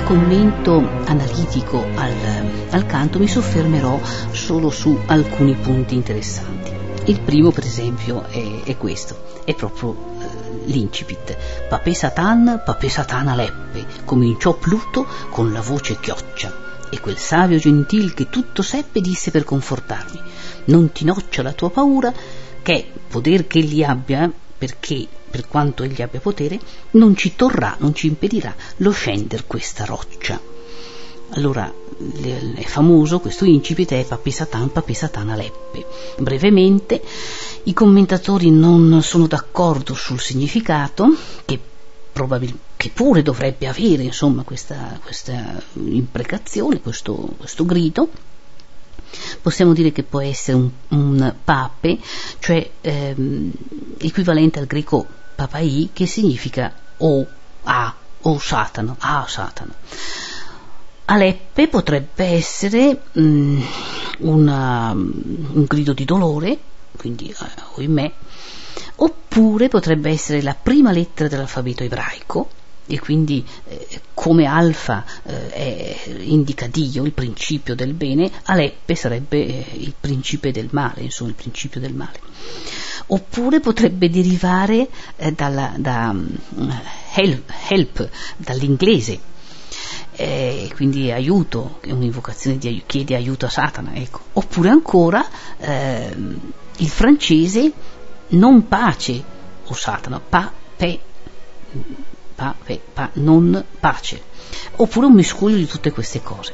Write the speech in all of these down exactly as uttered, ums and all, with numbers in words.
commento analitico al, al canto mi soffermerò solo su alcuni punti interessanti. Il primo, per esempio, è, è questo, è proprio eh, l'incipit. Papè Satan, papè Satan Aleppe, cominciò Pluto con la voce chioccia, e quel savio gentil che tutto seppe disse per confortarmi: non ti noccia la tua paura, che poter che egli abbia, perché per quanto egli abbia potere, non ci torrà, non ci impedirà lo scender questa roccia. Allora è famoso questo incipit, è Papè Satan, papè Satan Aleppe. Brevemente, i commentatori non sono d'accordo sul significato, che probabilmente che pure dovrebbe avere, insomma, questa, questa imprecazione, questo, questo grido. Possiamo dire che può essere un, un pape, cioè ehm, equivalente al greco papai, che significa o a o Satana, a Satana. Aleppe potrebbe essere um, una, un grido di dolore, quindi uh, oimè, oppure potrebbe essere la prima lettera dell'alfabeto ebraico, e quindi eh, come alfa eh, è, indica Dio, il principio del bene, Aleppe sarebbe eh, il principe del male, insomma il principio del male. Oppure potrebbe derivare eh, dalla, da um, help, help, dall'inglese, eh, quindi aiuto, è un'invocazione di chiede aiuto a Satana, ecco. Oppure ancora eh, il francese non pace o Satana, pa, pe, Pa, pe, pa, non pace, oppure un miscuglio di tutte queste cose.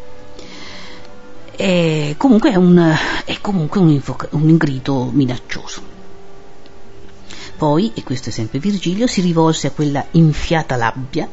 È comunque è un, è comunque un, invoca, un grido minaccioso. Poi, e questo è sempre Virgilio, si rivolse a quella infiata labbia,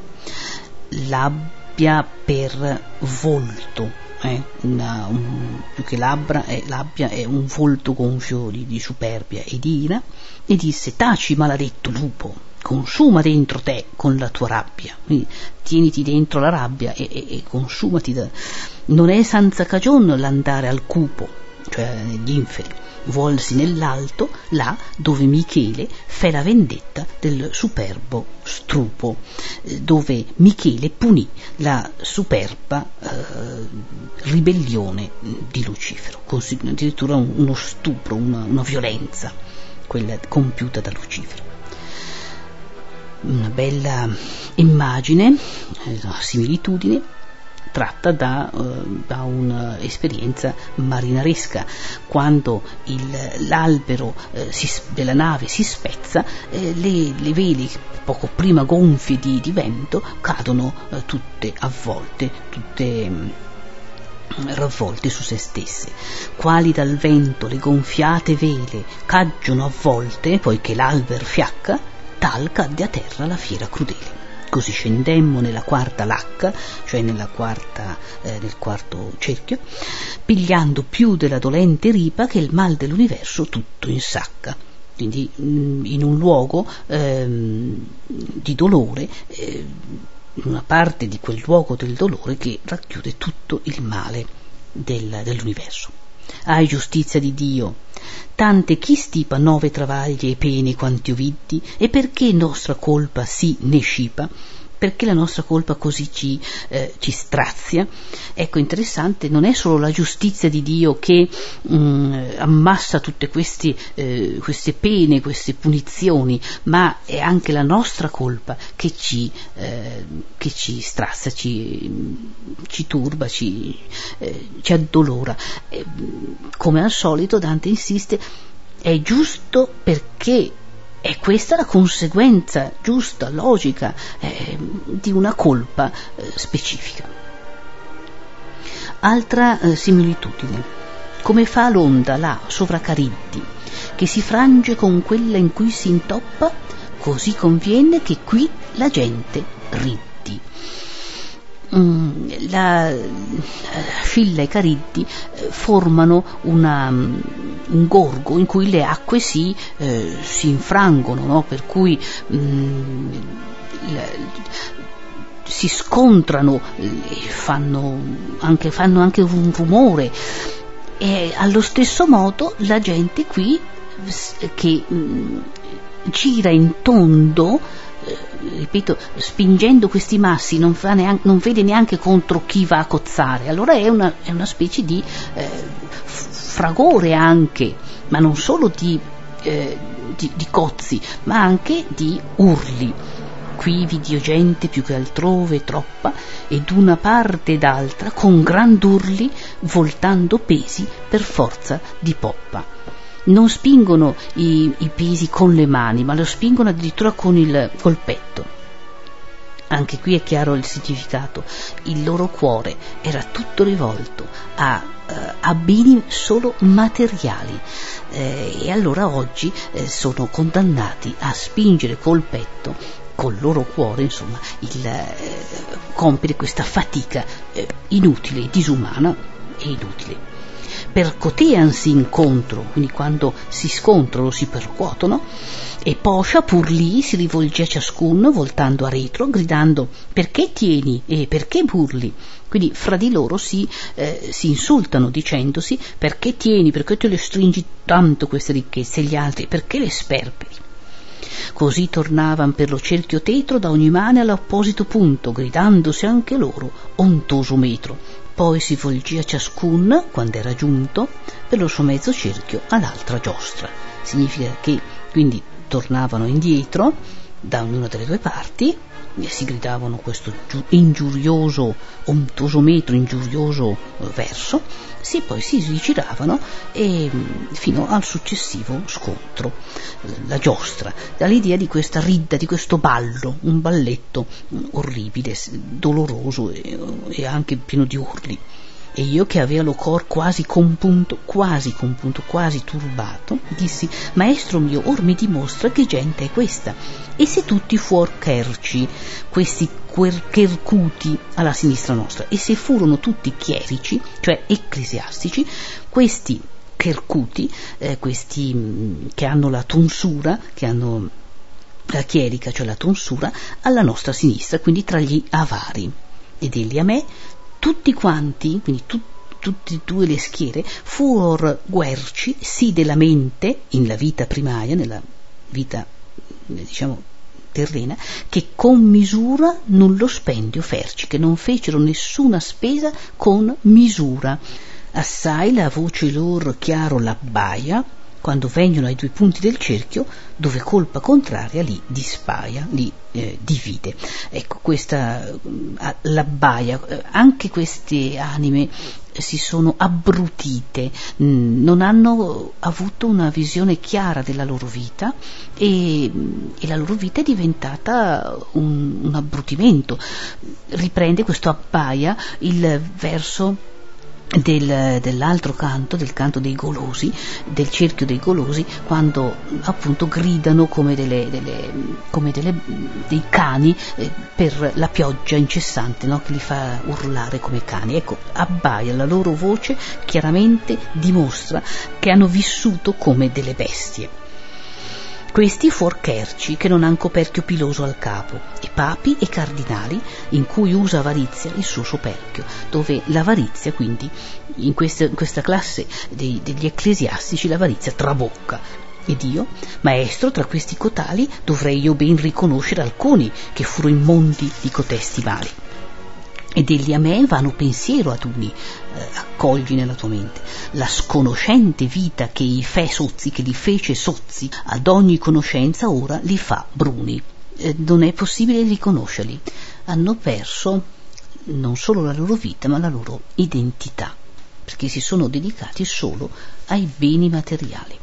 labbia per volto, eh? Una, un, più che labbra, è, labbia è un volto gonfio di, di superbia e di ira, e disse: taci, maledetto lupo, consuma dentro te con la tua rabbia. Quindi tieniti dentro la rabbia e, e, e consumati da... non è senza cagion l'andare al cupo, cioè negli inferi, volsi nell'alto, là dove Michele fe la vendetta del superbo strupo, dove Michele punì la superba eh, ribellione di Lucifero, così, addirittura uno stupro, una, una violenza, quella compiuta da Lucifero. Una bella immagine, una similitudine tratta da, uh, da un'esperienza marinaresca. Quando il, l'albero uh, si, della nave si spezza, eh, le, le vele poco prima gonfie di, di vento cadono uh, tutte avvolte, tutte um, ravvolte su se stesse. Quali dal vento le gonfiate vele caggiono avvolte, poiché l'alber fiacca, tal cadde a terra la fiera crudele. Così scendemmo nella quarta lacca, cioè nella quarta, eh, nel quarto cerchio, pigliando più della dolente ripa che il mal dell'universo tutto insacca. Quindi mh, in un luogo ehm, di dolore, eh, una parte di quel luogo del dolore che racchiude tutto il male del, dell'universo. Ai giustizia di Dio, tante chi stipa nove travaglie e pene quanti io viddi, e perché nostra colpa sì ne scipa, perché la nostra colpa così ci, eh, ci strazia. Ecco, interessante, non è solo la giustizia di Dio che mh, ammassa tutte questi, eh, queste pene, queste punizioni, ma è anche la nostra colpa che ci, eh, che ci strazia, ci, ci turba, ci, eh, ci addolora. Eh, come al solito Dante insiste, è giusto perché è questa la conseguenza giusta, logica, eh, di una colpa eh, specifica. Altra eh, similitudine. Come fa l'onda là sovra Cariddi, che si frange con quella in cui si intoppa, così conviene che qui la gente riddi. Mm, la Scilla e Cariddi eh, formano una, um, un gorgo in cui le acque si, eh, si infrangono, no? Per cui mm, la, si scontrano e fanno anche, fanno anche un rumore, e allo stesso modo la gente qui che mm, gira in tondo eh, ripeto, spingendo questi massi non, fa neanche, non vede neanche contro chi va a cozzare, allora è una, è una specie di eh, fragore anche, ma non solo di, eh, di, di cozzi, ma anche di urli. Qui vidio gente più che altrove troppa, e d'una parte ed altra con grand'urli voltando pesi per forza di poppa. Non spingono i, i pesi con le mani, ma lo spingono addirittura con il col petto. Anche qui è chiaro il significato. Il loro cuore era tutto rivolto a, uh, a beni solo materiali, eh, e allora oggi eh, sono condannati a spingere col petto, col loro cuore, insomma, il eh, compiere questa fatica eh, inutile, disumana e inutile. Percoteansi incontro, quindi quando si scontrano, si percuotono, e poscia pur lì si rivolge a ciascuno voltando a retro, gridando perché tieni e perché burli. Quindi fra di loro si, eh, si insultano dicendosi perché tieni, perché te le stringi tanto queste ricchezze, e gli altri perché le sperperi. Così tornavan per lo cerchio tetro da ogni mane all'opposito punto, gridandosi anche loro ontoso metro. Poi si volgì a ciascun, quando era giunto, per lo suo mezzo cerchio all'altra giostra. Significa che quindi tornavano indietro da ognuna delle due parti, e si gridavano questo ingiurioso, ontoso metro, ingiurioso verso, sì, poi si rigiravano e fino al successivo scontro, la giostra, dall'idea di questa ridda, di questo ballo, un balletto orribile, doloroso e, e anche pieno di urli. E io, che aveva lo cor quasi compunto, quasi compunto, quasi turbato, dissi: maestro mio, or mi dimostra che gente è questa. E se tutti fuor cherci, questi chercuti alla sinistra nostra, e se furono tutti chierici, cioè ecclesiastici, questi chercuti, eh, questi mh, che hanno la tonsura, che hanno la chierica, cioè la tonsura, alla nostra sinistra, quindi tra gli avari. Ed egli a me, tutti quanti, quindi tu, tutte e due le schiere, fuor guerci sì della mente, in la vita primaria, nella vita, diciamo, terrena, che con misura nullo spendio ferci, che non fecero nessuna spesa con misura. Assai la voce lor chiaro l'abbaia, quando vengono ai due punti del cerchio, dove colpa contraria li dispaia, li eh, divide. Ecco, questa eh, l'abbaia, eh, anche queste anime si sono abbrutite, mh, non hanno avuto una visione chiara della loro vita, e, e la loro vita è diventata un, un abbrutimento. Riprende questo abbaia il verso Del, dell'altro canto, del canto dei golosi, del cerchio dei golosi, quando appunto gridano come, delle, delle, come delle, dei cani eh, per la pioggia incessante, no? Che li fa urlare come cani. Ecco, abbaia, la loro voce chiaramente dimostra che hanno vissuto come delle bestie. Questi fuor cherci, che non han coperchio piloso al capo, e papi e cardinali, in cui usa avarizia il suo soperchio, dove l'avarizia, quindi in questa, in questa classe dei, degli ecclesiastici, l'avarizia trabocca. Ed io, maestro, tra questi cotali dovrei io ben riconoscere alcuni che furono immondi di cotesti mali. Ed egli a me vano pensiero ad uni, eh, accogli nella tua mente la sconoscente vita che i fe sozzi, che li fece sozzi, ad ogni conoscenza ora li fa bruni. Eh, non è possibile riconoscerli, hanno perso non solo la loro vita ma la loro identità, perché si sono dedicati solo ai beni materiali.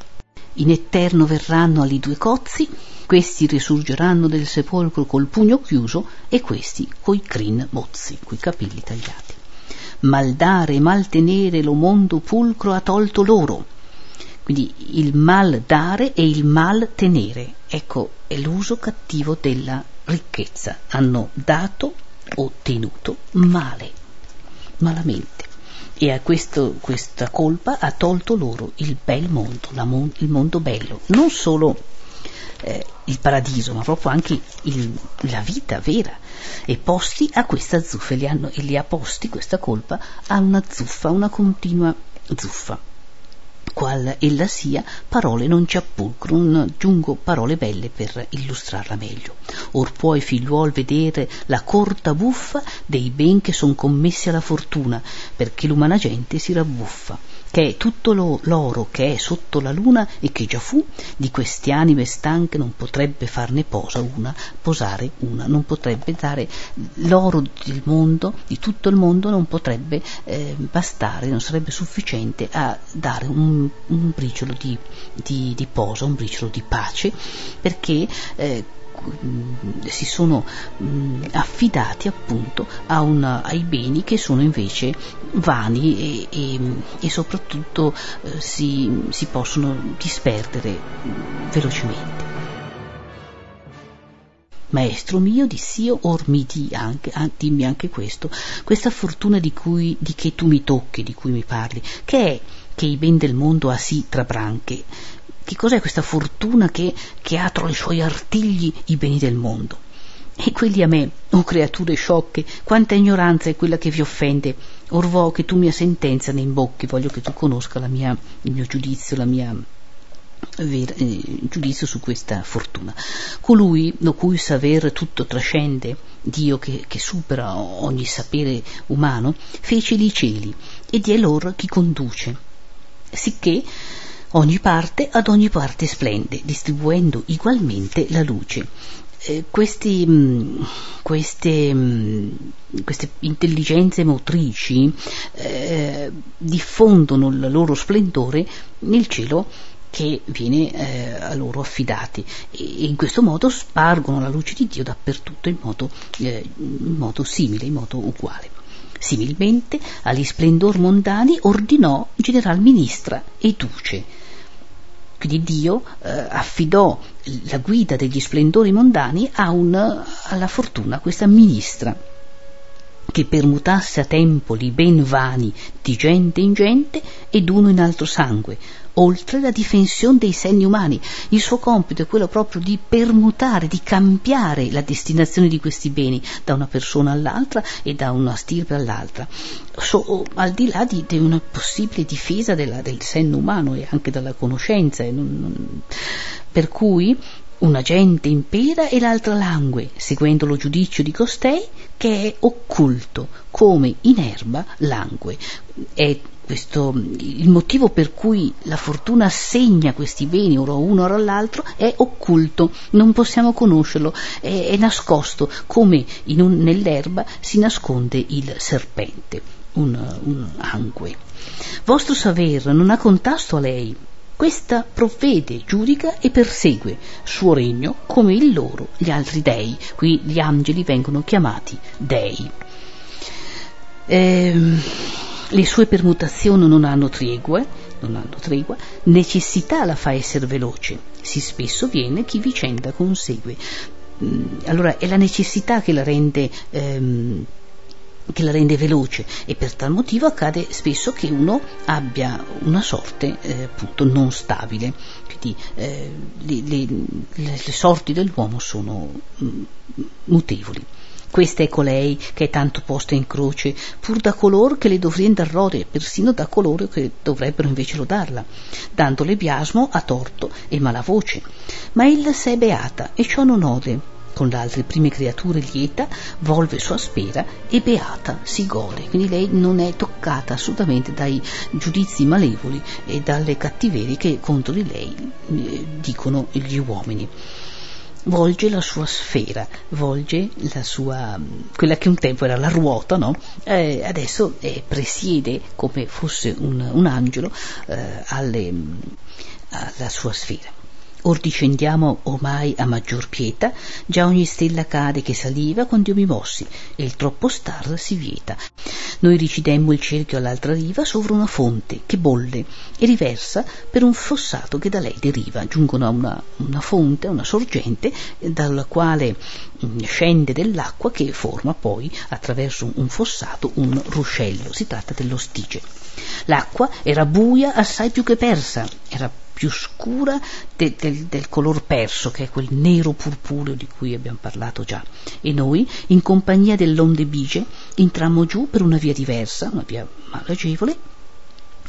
In eterno verranno ali due cozzi, questi risurgeranno del sepolcro col pugno chiuso e questi coi crin mozzi, coi capelli tagliati. Mal dare e mal tenere lo mondo pulcro ha tolto loro. Quindi il mal dare e il mal tenere, ecco, è l'uso cattivo della ricchezza. Hanno dato o tenuto male, malamente. E a questo, questa colpa ha tolto loro il bel mondo, la mon- il mondo bello, non solo eh, il paradiso, ma proprio anche il, la vita vera, e posti a questa zuffa, e li, hanno, e li ha posti questa colpa a una zuffa, una continua zuffa. qual ella sia, parole non ci appulcrono, aggiungo parole belle per illustrarla meglio. Or puoi, figliuol, vedere la corta buffa dei ben che son commessi alla fortuna, perché l'umana gente si rabbuffa, che è tutto lo, l'oro che è sotto la luna e che già fu, di queste anime stanche non potrebbe farne posa una, posare una, non potrebbe dare l'oro del mondo, di tutto il mondo non potrebbe eh, bastare, non sarebbe sufficiente a dare un, un briciolo di, di, di posa, un briciolo di pace, perché eh, si sono mh, affidati appunto a una, ai beni che sono invece vani e, e, e soprattutto eh, si, si possono disperdere mh, velocemente. Maestro mio, dissi io, or mi di anche, ah, dimmi anche questo, questa fortuna di cui di che tu mi tocchi, di cui mi parli, che è che i ben del mondo ha sì tra branche. Che cos'è questa fortuna che, che ha tra i suoi artigli i beni del mondo? E quelli a me, o oh creature sciocche, quanta ignoranza è quella che vi offende. Or vo che tu mia sentenza ne imbocchi, voglio che tu conosca la mia, il mio giudizio, la mia ver, eh, giudizio su questa fortuna. Colui, lo cui saper tutto trascende, Dio che, che supera ogni sapere umano, fece i cieli, ed è lor chi conduce, sicché ogni parte ad ogni parte splende, distribuendo ugualmente la luce. Eh, questi, mh, queste, mh, queste intelligenze motrici eh, diffondono il loro splendore nel cielo che viene eh, a loro affidati, e in questo modo spargono la luce di Dio dappertutto in modo, eh, in modo simile, in modo uguale. Similmente agli splendor mondani ordinò general ministra e duce. Quindi Dio eh, affidò la guida degli splendori mondani a un, alla fortuna, questa ministra, che permutasse a tempo li ben vani di gente in gente ed uno in altro sangue, oltre la difensione dei senni umani. Il suo compito è quello proprio di permutare, di cambiare la destinazione di questi beni da una persona all'altra e da una stirpe all'altra, so, al di là di, di una possibile difesa della, del senno umano e anche dalla conoscenza, e non, non, per cui una gente impera e l'altra langue, seguendo lo giudizio di costei che è occulto, come in erba langue. È questo il motivo per cui la fortuna assegna questi beni ora uno ora all'altro, è occulto, non possiamo conoscerlo, è, è nascosto, come in un, nell'erba si nasconde il serpente, un, un angue. Vostro saver non ha contasto a lei, questa provvede, giudica e persegue suo regno come il loro gli altri dei. Qui gli angeli vengono chiamati dei. Ehm, le sue permutazioni non hanno tregue, non hanno tregua, necessità la fa essere veloce, sì spesso viene chi vicenda consegue. Allora è la necessità che la rende ehm, che la rende veloce, e per tal motivo accade spesso che uno abbia una sorte eh, appunto non stabile. Quindi eh, le, le, le sorti dell'uomo sono mm, mutevoli. Questa è colei che è tanto posta in croce, pur da coloro che le dovrien dar lode, persino da coloro che dovrebbero invece lodarla, dandole biasmo a torto e malavoce. Ma ella s'è beata, e ciò non ode. Con le altre prime creature lieta, volve sua spera e beata si gode. Quindi lei non è toccata assolutamente dai giudizi malevoli e dalle cattiverie che contro di lei eh, dicono gli uomini. Volge la sua sfera, volge la sua, quella che un tempo era la ruota, no? Eh, adesso eh, presiede come fosse un, un angelo eh, alle, alla sua sfera. Or discendiamo ormai a maggior pietà, già ogni stella cade che saliva quando io mi mossi, e il troppo star si vieta. Noi ricidemmo il cerchio all'altra riva sopra una fonte che bolle e riversa per un fossato che da lei deriva. Giungono a una, una fonte, una sorgente, dalla quale mh, scende dell'acqua che forma poi, attraverso un fossato, un ruscello. Si tratta dello Stige. L'acqua era buia assai più che persa, era più scura de, de, del color perso, che è quel nero purpureo di cui abbiamo parlato già, e noi, in compagnia dell'onde bigie, entrammo giù per una via diversa, una via malagevole,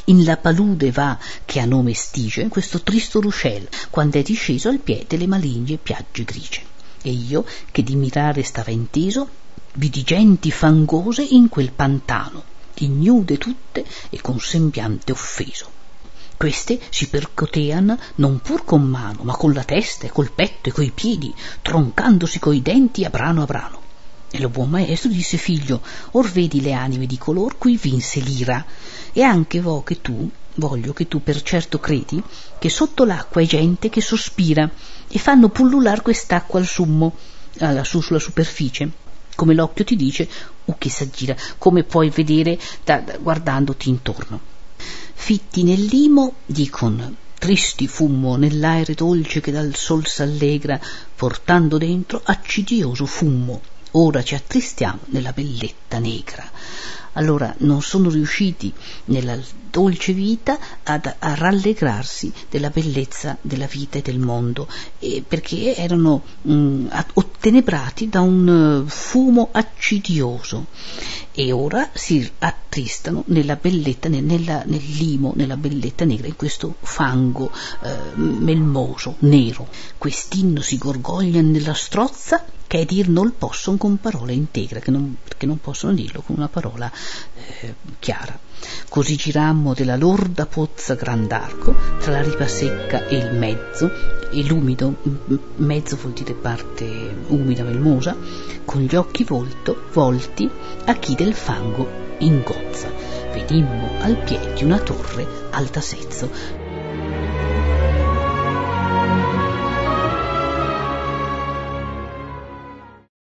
In la palude va, che a nome stige, questo tristo ruscel, quando è disceso al piede le maligne piagge grigie. E io, che di mirare stava inteso, vidi genti fangose in quel pantano, ignude tutte e con sembiante offeso. Queste si percotean non pur con mano, ma con la testa e col petto e coi piedi, troncandosi coi denti a brano a brano. E lo buon maestro disse: figlio, or vedi le anime di color cui vinse l'ira, e anche vo che tu, voglio che tu per certo credi che sotto l'acqua è gente che sospira e fanno pullular quest'acqua al summo, eh, su sulla superficie, come l'occhio ti dice o che s'aggira, come puoi vedere da, da, guardandoti intorno. Fitti nel limo dicon: tristi fummo nell'aere dolce che dal sol s'allegra, portando dentro accidioso fummo. Ora ci attristiamo nella belletta negra. Allora non sono riusciti nella dolce vita ad, a rallegrarsi della bellezza della vita e del mondo, e perché erano mh, ottenebrati da un uh, fumo accidioso, e ora si attristano nella belletta, nella, nel limo, nella belletta negra, in questo fango eh, melmoso, nero. Quest'inno si gorgogliano nella strozza, che dir non possono con parole integre, che non, che non possono dirlo con una parola eh, chiara. Così girammo della lorda pozza grand'arco, tra la ripa secca e il mezzo, e l'umido, mezzo vuol dire parte umida, melmosa, con gli occhi volto, volti a chi del fango ingozza. Venimmo al piede di una torre alta sezzo,